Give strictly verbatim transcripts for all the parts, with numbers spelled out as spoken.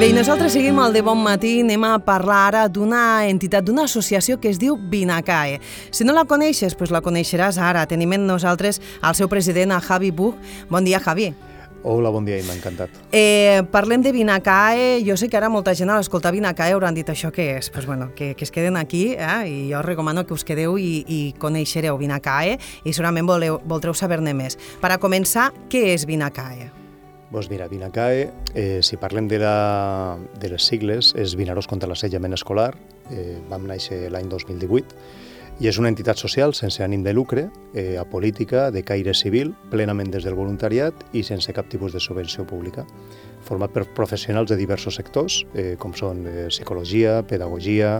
Bé, i nosaltres seguim el de Bon Matí, anem a parlar ara d'una entitat, d'una associació que es diu Vinacae. Si no la coneixes, doncs la coneixeràs ara. Tenim amb nosaltres el seu president, a Javi Buch. Bon dia, Javi. Hola, bon dia, i m'ha encantat. Eh, parlem de Vinacae. Jo sé que ara molta gent a l'escoltar Vinacae hauran dit això què és. Pues bueno, que, que es queden aquí, eh? I jo recomano que us quedeu i, i coneixereu Vinacae i segurament voleu, voldreu saber-ne més. Per a començar, què és Vinacae? Doncs mira, Vinacae, eh, si parlem de, la, de les sigles, és Vinaròs contra l'assetjament escolar. Eh, vam néixer l'any dos mil divuit i és una entitat social sense ànim de lucre, eh, apolítica, de caire civil, plenament des del voluntariat i sense cap tipus de subvenció pública. Format per professionals de diversos sectors, eh, com són eh, psicologia, pedagogia,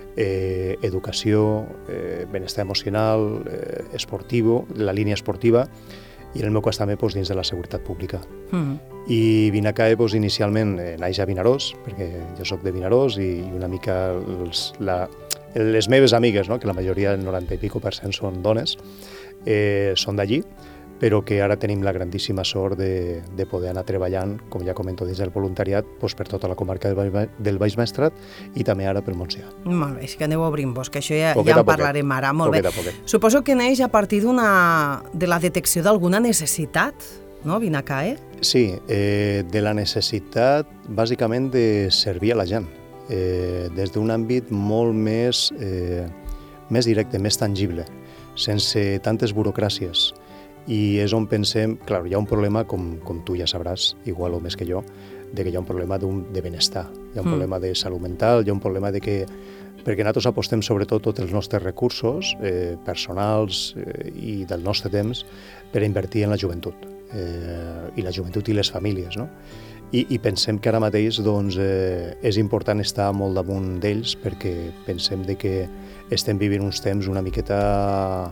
eh, educació, eh, benestar emocional, eh, esportiu, la línia esportiva, i en el meu cas també doncs, dins de la seguretat pública. Mm-hmm. I Vinacae doncs, inicialment eh, naix a Vinaròs, perquè jo soc de Vinaròs i, i una mica els, la, les meves amigues, no? Que la majoria, el noranta i pico per cent, són dones, eh, són d'allí, però que ara tenim la grandíssima sort de, de poder anar treballant, com ja comento, dins del voluntariat, doncs, per tota la comarca del Baix, del Baix Maestrat i també ara pel Montsià. Molt bé, és que aneu obrint vos, que això ja, poquet ja en parlarem ara. Molt poquet bé. Poquet. Suposo que neix a partir d'una de la detecció d'alguna necessitat, no, Vinacae? Sí, eh, de la necessitat, bàsicament, de servir a la gent, eh, des d'un àmbit molt més, eh, més directe, més tangible, sense tantes burocràcies. I és on pensem, clar, hi ha un problema, com, com tu ja sabràs, igual o més que jo, de que hi ha un problema un, de benestar, hi ha un mm. problema de salut mental, hi ha un problema de que, perquè nosaltres apostem sobretot tots els nostres recursos eh, personals eh, i del nostre temps per invertir en la joventut, eh, i la joventut i les famílies, no? I, i pensem que ara mateix doncs, eh, és important estar molt damunt d'ells perquè pensem de que estem vivint uns temps una miqueta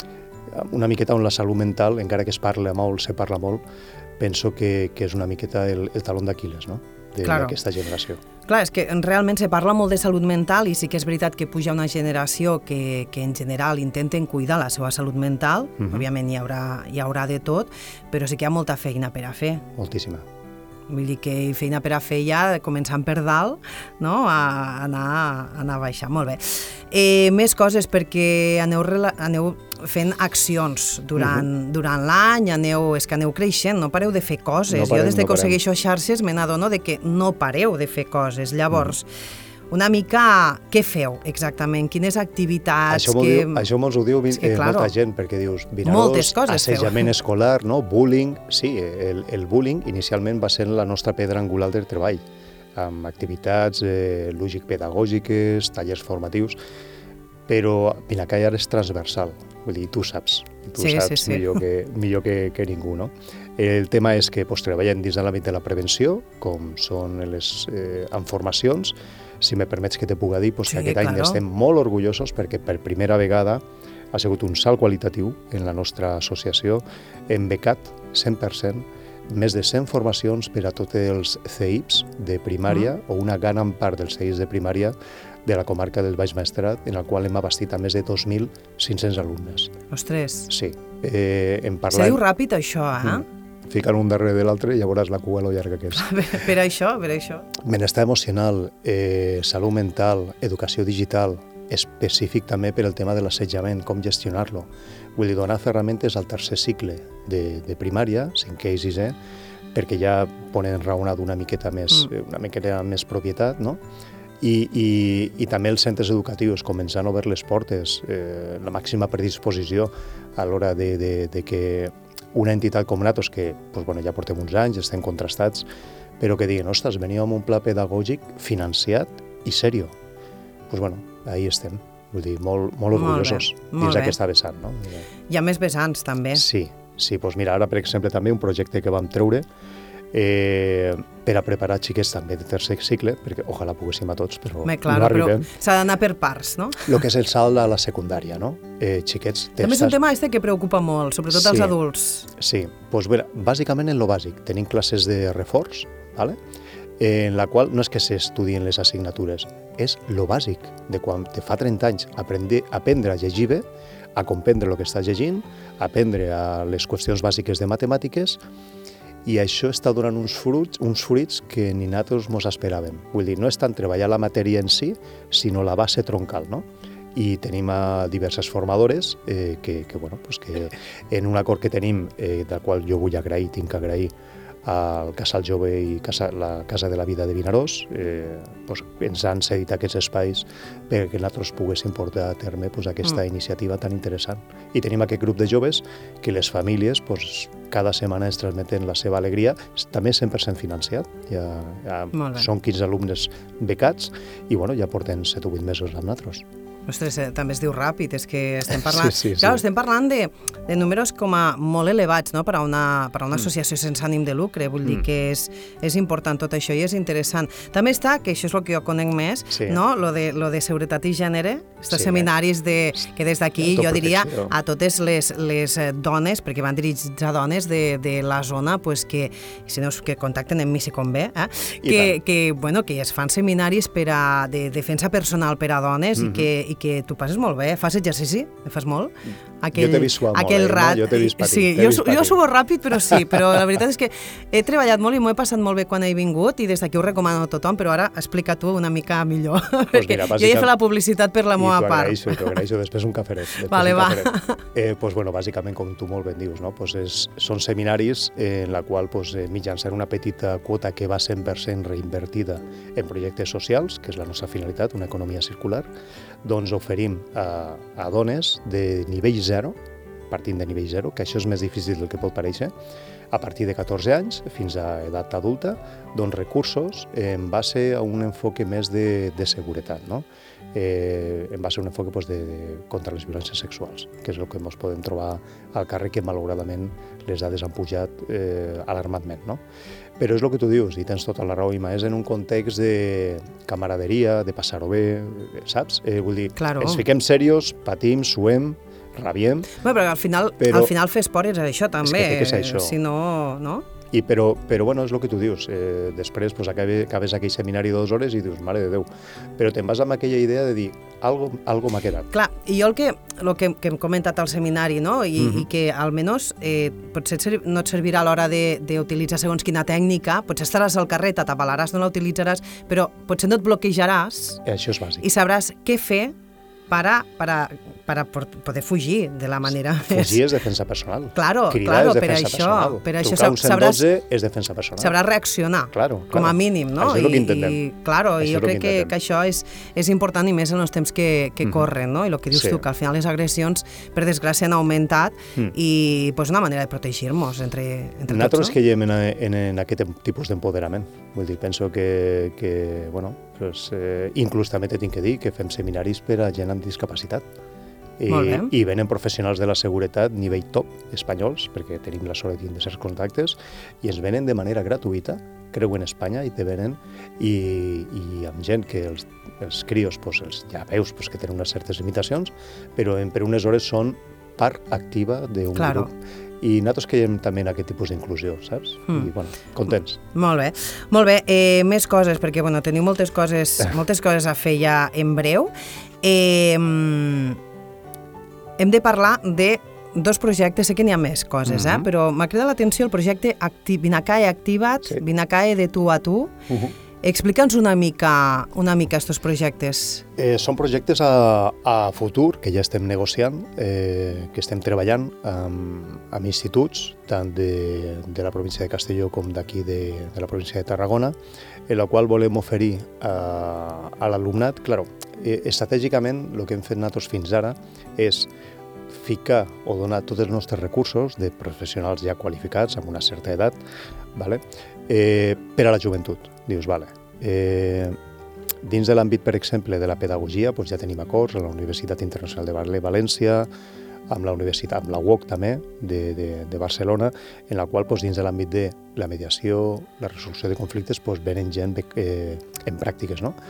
una miqueta on la salut mental, encara que es parla molt, se parla molt, penso que, que és una miqueta el, el taló d'Aquil·les, no? d'aquesta claro. generació. Clar, és que realment se parla molt de salut mental i sí que és veritat que puja una generació que, que en general intenten cuidar la seva salut mental, uh-huh. Òbviament hi haurà, hi haurà de tot, però sí que hi ha molta feina per a fer. Moltíssima. Vull dir que feina per a fer ja, començant per dalt, no? a, anar, a anar a baixar. Molt bé. Eh, més coses, perquè aneu, aneu fent accions durant, uh-huh. durant l'any, aneu, és que aneu creixent, no pareu de fer coses. No parem, jo des de que no us segueixo xarxes me n'adono de que no pareu de fer coses. Llavors, uh-huh. una mica, què feu exactament? Quines activitats? Això que... diu, això mos ho diu que, eh, claro, molta gent, perquè dius, Vinaròs, assajament feu. Escolar, no? Bullying. Sí, el, el bullying inicialment va ser la nostra pedra angular del treball, amb activitats eh, lògic-pedagògiques, tallers formatius, però Vinacae ara és transversal, vull dir, tu saps, tu sí, saps sí, sí. millor, que, millor que, que ningú, no? El tema és que pues, treballem dins de l'àmbit de la prevenció, com són les eh, en formacions. Si me permets que te puga dir pues, sí, que aquest claro. any estem molt orgullosos perquè per primera vegada ha sigut un salt qualitatiu en la nostra associació. Hem becat cent per cent més de cent formacions per a tots els C I Ps de primària mm. o una gran part dels C I Ps de primària de la comarca del Baix Maestrat, en el qual hem abastit a més de dos mil cinc-cents alumnes. Ostres! Sí. Eh, hem parlat... Se diu ràpid això, eh? Mm. Fiquen un darrere de l'altre i ja veuràs la cua lo llarga que és. Per, per això, per això. Benestar emocional, eh, salut mental, educació digital, específic també per el tema de l'assetjament, com gestionar-lo. Vull dir, donar ferramentes al tercer cicle de, de primària, cinquè i sisè, perquè ja poden raonar d'una miqueta més, mm. una miqueta més propietat, no? I, i, i també els centres educatius, començant a obrir les portes, eh, la màxima predisposició a l'hora de, de, de que una entitat com nosaltres, que doncs, bueno, ja portem uns anys, estem contrastats, però que diguen, ostres, veniu amb un pla pedagògic financiat i serio. Doncs bueno, ahí estem. Vull dir, molt, molt orgullosos dins d'aquesta vessant, no? Hi ha més vessants, també. Sí, sí, doncs mira, ara, per exemple, també un projecte que vam treure eh, per a preparar xiquets també de tercer cicle, perquè ojalà poguéssim a tots, però Bé, claro, no arribem. Però s'ha d'anar per parts, no? El que és el salt a la secundària, no? Eh, xiquets... També és un tema este que preocupa molt, sobretot sí, als adults. Sí, doncs bé, bàsicament en lo bàsic. Tenim classes de reforç, ¿vale? En la qual no és que s'estudien les assignatures, és lo bàsic de quan te fa trenta anys aprendre, aprendre a llegir bé, a comprendre el que estàs llegint, aprendre a les qüestions bàsiques de matemàtiques i això està donant uns fruits, uns fruits que ni nosaltres mos esperàvem. Vull dir, no és tant treballar la matèria en si, sinó la base troncal, no? I tenim a diverses formadores eh, que, que, bueno, pues que en un acord que tenim, eh, del qual jo vull agrair, tinc que agrair al Casal Jove i Casa, la Casa de la Vida de Vinaròs, eh, pues, ens han cedit aquests espais perquè nosaltres poguéssim portar a terme pues, aquesta mm. iniciativa tan interessant. I tenim aquest grup de joves que les famílies pues, cada setmana ens transmeten la seva alegria, també cent per cent financiat, ja, ja són quinze alumnes becats i bueno, ja porten set o vuit mesos amb nosaltres. Ostres, eh, també es diu ràpid, és que estem parlant, sí, sí, clar, sí. estem parlant de, de números com a molt elevats, no?, per a una, per a una associació mm. sense ànim de lucre, vull mm. dir que és, és important tot això i és interessant. També està, que això és el que jo conec més, sí. no?, lo de, lo de seguretat i gènere, aquests sí, seminaris de, que des d'aquí jo diria a totes les, les dones, perquè van dirigits a dones de, de la zona, pues que, si no, que contacten amb mi si convé, eh? que, que, bueno, que es fan seminaris per a, de defensa personal per a dones mm-hmm. i que i que tu passes molt bé, fas exercici, fas molt. Aquell, jo t'he vist suar molt, rat, no? Jo t'he vist patir. Sí, jo, vist patir. jo subo ràpid, però sí, però la veritat és que he treballat molt i m'ho he passat molt bé quan he vingut i des d'aquí ho recomano a tothom, però ara explica tu una mica millor, pues perquè mira, jo ja he fet la publicitat per la meva part. I t'ho agraeixo, t'ho agraeixo, després un caferet. Després vale, un va. Caferet. Eh, pues, bueno, bàsicament, com tu molt ben dius, no? pues és, són seminaris en la qual pues, eh, mitjançant una petita quota que va cent per cent reinvertida en projectes socials, que és la nostra finalitat, una economia circular, doncs oferim a, a dones de nivell zero, partint de nivell zero, que això és més difícil del que pot parèixer, a partir de catorze anys fins a edat adulta, doncs recursos en base a un enfoque més de, de seguretat, no? Eh, en base a un enfoque pues, de, de, contra les violències sexuals, que és el que ens podem trobar al carrer, que malauradament les dades han pujat eh, alarmantment, no? Però és el que tu dius, i tens tota la raó, Ima, és en un context de camaraderia, de passar-ho bé, saps? Eh, vull dir, claro. ens fiquem serios, patim, suem, rabiem... Bé, però al final, però, al final fer esport és això, també. És que, que és això. Si no, no? I però, però bueno, és el que tu dius. Eh, després pues, acabes, acabes aquell seminari de dues hores i dius, mare de Déu. Però te'n vas amb aquella idea de dir, algo, algo m'ha quedat. Clar, i jo el que, el que, que hem comentat al seminari, no? I, mm-hmm. i que almenys eh, potser no et servirà a l'hora d'utilitzar segons quina tècnica, potser estaràs al carrer, t'atabalaràs, no la utilitzaràs, però potser no et bloquejaràs. Això és bàsic. I sabràs què fer para, para, para poder fugir de la manera... Fugir és defensa personal. Claro, Cridar claro, és per defensa això, personal. per això Trucar un cent dotze sabràs, és defensa personal. sabràs reaccionar, claro, claro. com a mínim, no? Això és el que intentem. I, claro, i jo crec que, que això és, és important i més en els temps que, que mm-hmm. corren, no? I el que dius sí. tu, que al final les agressions, per desgràcia, han augmentat mm. i pues, una manera de protegir-nos entre, entre Nosaltres tots, no? creiem en, en, en aquest tipus d'empoderament. Vull dir, penso que, que bueno, pues, eh, inclús també t'he que dir que fem seminaris per a gent amb discapacitat. I, i venen professionals de la seguretat nivell top espanyols, perquè tenim la sort de tindre certs contactes, i ens venen de manera gratuïta, creuen Espanya i te venen, i, i amb gent que els, els crios, pues, els, ja veus pues, que tenen unes certes limitacions, però en, per unes hores són part activa d'un claro. grup. I nosaltres creiem també en aquest tipus d'inclusió, saps? Mm. I, bueno, contents. Molt bé. Molt bé. Eh, més coses, perquè, bueno, teniu moltes coses, moltes coses a fer ja en breu. Eh, hem de parlar de dos projectes, sé que n'hi ha més coses, mm-hmm. eh? Però m'ha cridat l'atenció el projecte Acti- Vinacae Activat, sí. Vinacae de tu a tu. Uh-huh. Explica'ns una mica, una mica estos projectes. Eh, són projectes a, a futur que ja estem negociant, eh, que estem treballant amb, amb instituts, tant de, de la província de Castelló com d'aquí de, de la província de Tarragona, en la qual volem oferir a, a l'alumnat. Claro, eh, estratègicament, el que hem fet nosaltres fins ara és ficar o donar tots els nostres recursos de professionals ja qualificats amb una certa edat, vale? eh, per a la joventut. Dius, vale. Eh, dins de l'àmbit, per exemple, de la pedagogia, doncs ja tenim acords amb la Universitat Internacional de Val- València, amb la Universitat, amb la U O C també, de, de, de Barcelona, en la qual doncs, dins de l'àmbit de la mediació, la resolució de conflictes, doncs, venen gent eh, en pràctiques, no?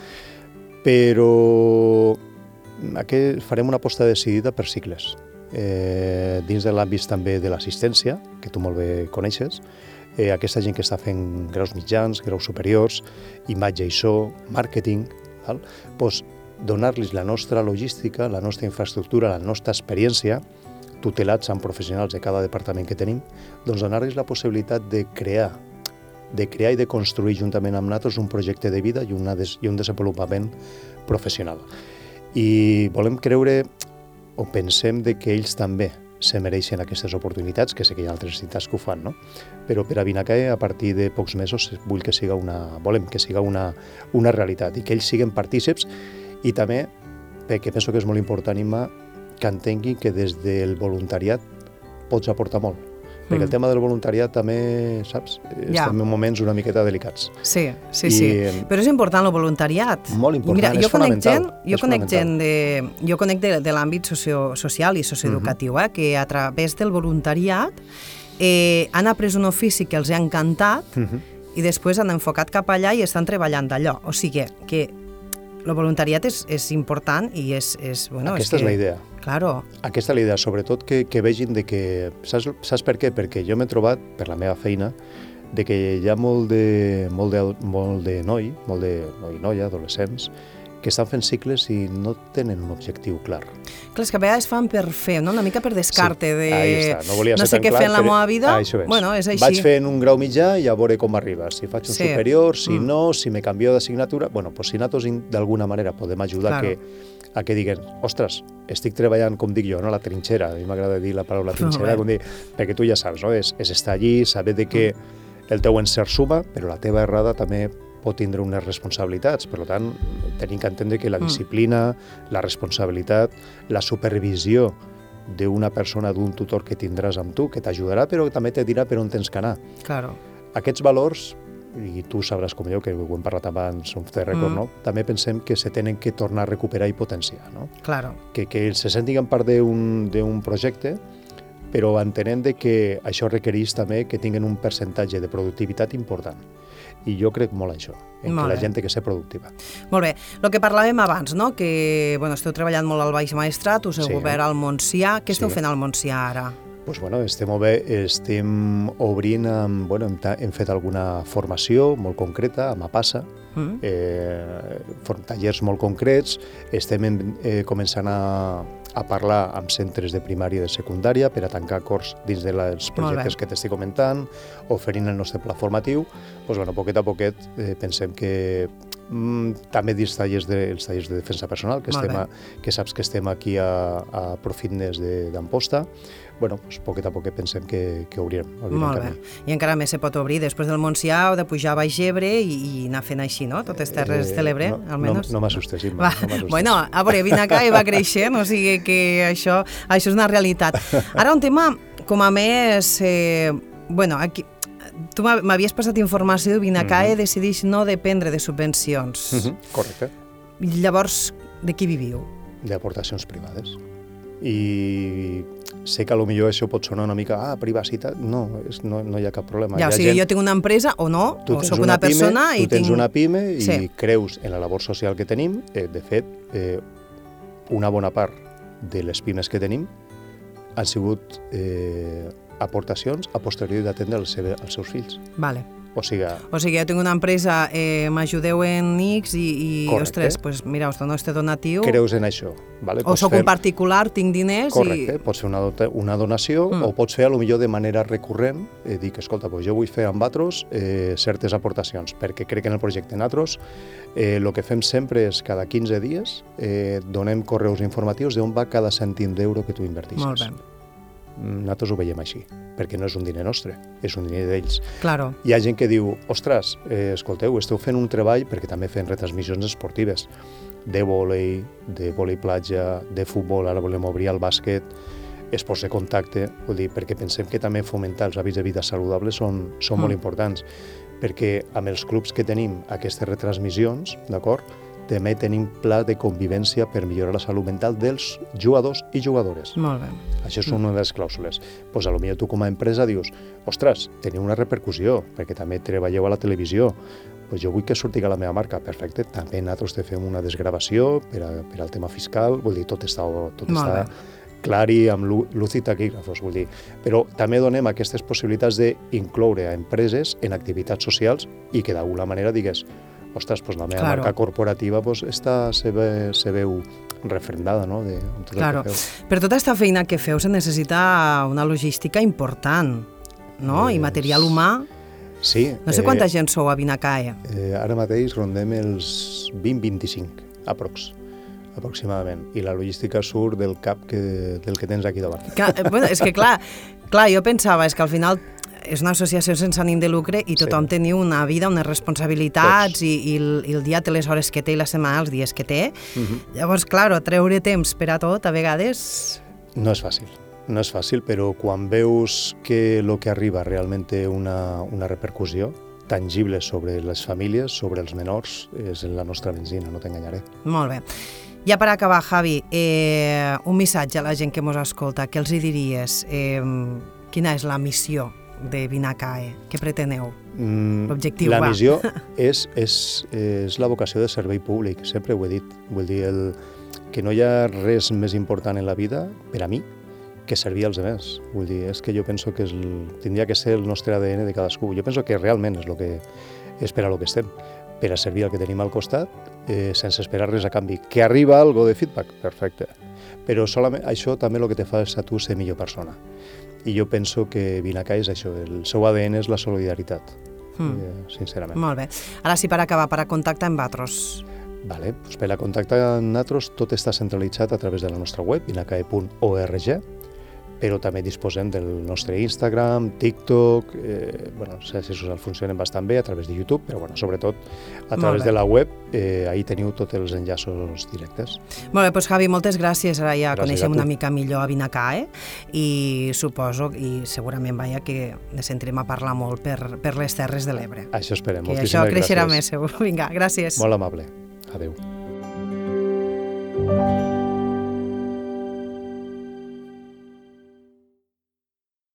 Però aquí farem una aposta decidida per cicles. Eh, dins de l'àmbit també de l'assistència, que tu molt bé coneixes, eh, aquesta gent que està fent graus mitjans, graus superiors, imatge i so, màrqueting, val? Pues, donar-los la nostra logística, la nostra infraestructura, la nostra experiència, tutelats amb professionals de cada departament que tenim, doncs donar-los la possibilitat de crear, de crear i de construir juntament amb nosaltres un projecte de vida i, una des, i un desenvolupament professional. I volem creure, o pensem de que ells també se mereixen aquestes oportunitats, que sé que hi ha altres entitats que ho fan, no? Però per a Vinacae, a partir de pocs mesos, vull que siga una, volem que siga una, una realitat i que ells siguin partícips i també, perquè penso que és molt important, Imma, que entenguin que des del voluntariat pots aportar molt. Perquè mm. el tema del voluntariat també, saps, ja. estem en moments una miqueta delicats. Sí, sí, I, sí. Però és important el voluntariat. Molt important, mira, és jo fonamental. Gent, jo conec gent de, jo conec de, de l'àmbit socio, social i socioeducatiu, uh-huh. eh, que a través del voluntariat eh, han après un ofici que els ha encantat uh-huh. i després han enfocat cap allà i estan treballant d'allò. O sigui que el voluntariat és, és important i és... és bueno, Aquesta és, que, és la idea. Claro. Aquesta és la idea, sobretot que, que vegin de que... Saps, saps per què? Perquè jo m'he trobat, per la meva feina, de que hi ha molt de, molt de, molt de noi, molt de noi i noia, adolescents, que estan fent cicles i no tenen un objectiu clar. Clar, és que a vegades fan per fer, no? Una mica per descarte, sí, de... Ahí està. No volia no ser sé què clar, fer en la però... meva vida, ah, és. Bueno, és així. Vaig fent un grau mitjà i a veure com arriba. Si faig un sí. superior, si mm. no, si me canvio d'assignatura... Bueno, pues si nosaltres d'alguna manera podem ajudar claro. que, a que diguen, ostres, estic treballant, com dic jo, no? La trinxera, a mi m'agrada dir la paraula trinxera, no, com dir, perquè tu ja saps, no? És, és estar allí, saber de que el teu encert suma, però la teva errada també pot tindre unes responsabilitats. Per tant, tenim que entendre que la disciplina, mm. la responsabilitat, la supervisió d'una persona, d'un tutor que tindràs amb tu, que t'ajudarà, però que també te dirà per on tens que anar. Claro. Aquests valors, i tu sabràs com jo, que ho hem parlat abans, off the record, mm. no? També pensem que se tenen que tornar a recuperar i potenciar. No? Claro. Que, que se sentin part d'un projecte, però entenent de que això requereix també que tinguin un percentatge de productivitat important. I jo crec molt això, en molt que la bé. Gent té que ser productiva. Molt bé. El que parlàvem abans, no? Que bueno, esteu treballant molt al Baix Maestrat, us heu sí. obert al Montsià. Què esteu sí. fent al Montsià ara? Pues bueno, estem, bé, estem obrint, amb, bueno, hem, hem fet alguna formació molt concreta, amb APASA, mm. eh, tallers molt concrets, estem en, eh, començant a, a parlar amb centres de primària i de secundària per a tancar acords dins dels projectes que t'estic comentant, oferint el nostre pla formatiu. Pues, bueno, poquet a poquet eh, pensem que mm, també dins tallers de, els tallers de defensa personal, que, estem a, que saps que estem aquí a, a Profitness d'Amposta, bueno, pues, poquet a poquet pensem que, que obrirem. Molt bé. I encara més se pot obrir. Després del Montsià heu de pujar a Baix Ebre i, i anar fent així, no? Totes terres eh, de l'Ebre, no, almenys. No, no m'assustes, Imma. No m'assustes. Bueno, a veure, Vinacae va creixent, o sigui que això, això és una realitat. Ara un tema com a més... Eh, bueno, aquí... Tu m'havies passat informació, Vinacae mm-hmm. decideix no dependre de subvencions. Mm-hmm. Correcte. Llavors, de qui viviu? D'aportacions privades. I sé que potser això pot sonar una mica, ah, privacitat, no, és, no, no hi ha cap problema. Ja, o sigui, gent... jo tinc una empresa o no, o soc una, una pime, persona i tu tens tinc... una pime i sí. creus en la labor social que tenim. Eh, de fet, eh, una bona part de les pimes que tenim han sigut eh, aportacions a posteriori d'atendre els, els seus fills. Vale. O sigui, o sigui, jo tinc una empresa, eh, m'ajudeu en X i, i ostres, pues, mira, us dono este donatiu. Creus en això. Vale? O soc fer... un particular, tinc diners Correcte, i... pots fer una, una donació mm. o pots fer, a lo millor de manera recurrent, eh, dir que, escolta, pues jo vull fer amb altres eh, certes aportacions, perquè crec en el projecte nosaltres. Eh, el que fem sempre és, cada quinze dies, eh, donem correus informatius d'on va cada cèntim d'euro que tu invertixes. Molt bé. Nosaltres ho veiem així, perquè no és un diner nostre, és un diner d'ells. Claro. Hi ha gent que diu, ostres, eh, escolteu, esteu fent un treball, perquè també fem retransmissions esportives, de vòlei, de vòlei platja, de futbol, ara volem obrir el bàsquet, esports de contacte, vull dir, perquè pensem que també fomentar els hàbits de vida saludables són, són mm. molt importants, perquè amb els clubs que tenim aquestes retransmissions, d'acord, també tenim pla de convivència per millorar la salut mental dels jugadors i jugadores. Molt bé. Això és una de les clàusules. Pues a lo millor tu com a empresa dius, ostres, teniu una repercussió, perquè també treballeu a la televisió, pues jo vull que surti a la meva marca. Perfecte, també nosaltres te fem una desgravació per, a, per al tema fiscal, vull dir, tot està, tot està clar i amb luz i taquígrafos, vull dir. Però també donem aquestes possibilitats d'incloure a empreses en activitats socials i que d'alguna manera digues, ostres, pues la meva claro. marca corporativa pues, està, se, ve, se veu refrendada, no?, de tot claro. el que feu. Per tota aquesta feina que feu se necessita una logística important, no? Eh, I material humà. Sí. No sé quanta eh, gent sou a Vinacae. Eh, ara mateix rondem els vint vint-i-cinc, aprox, aproximadament. I la logística surt del cap que, del que tens aquí davant. Que, bueno, és que clar, clar, jo pensava, és que al final és una associació sense ànim de lucre i tothom sí. teniu una vida, unes responsabilitats i, i, el, i el dia té les hores que té i la setmana els dies que té. Uh-huh. Llavors, clar, treure temps per a tot, a vegades... No és fàcil, no és fàcil, però quan veus que el que arriba realment té una, una repercussió tangible sobre les famílies, sobre els menors, és la nostra benzina, no t'enganyaré. Molt bé. Ja per acabar, Javi, eh, un missatge a la gent que mos escolta, què els hi diries? Eh, quina és la missió de Vinacae? Què preteneu? Mm, L'objectiu, la va. missió és, és, és la vocació de servei públic, sempre ho he dit. Vull dir, el, que no hi ha res més important en la vida, per a mi, que servir als altres. Vull dir, és que jo penso que és el, tindria que ser el nostre A D N de cadascú. Jo penso que realment és, lo que, és per a lo que estem, per a servir el que tenim al costat, eh, sense esperar res a canvi. Que arriba algo de feedback, perfecte. Però solament, això també el que te fa és a tu ser millor persona. I jo penso que Vinacae és això, el seu A D N és la solidaritat, mm. eh, sincerament. Molt bé. Ara sí, per acabar, per a contactar amb vosaltres. Vale, doncs per a contactar amb nosaltres tot està centralitzat a través de la nostra web, vinacae punt org, però també disposem del nostre Instagram, TikTok, eh, bueno, les xarxes socials funcionen bastant bé a través de YouTube, però bueno, sobretot a través de la web, eh, ahí teniu tots els enllaços directes. Molt bé, doncs Javi, moltes gràcies. Ara ja gràcies coneixem una mica millor a Vinacae i suposo, i segurament vaja, que ens entrem a parlar molt per, per les Terres de l'Ebre. Això esperem, que moltíssimes gràcies. Això creixerà més, segur. Vinga, gràcies. Molt amable. Adéu.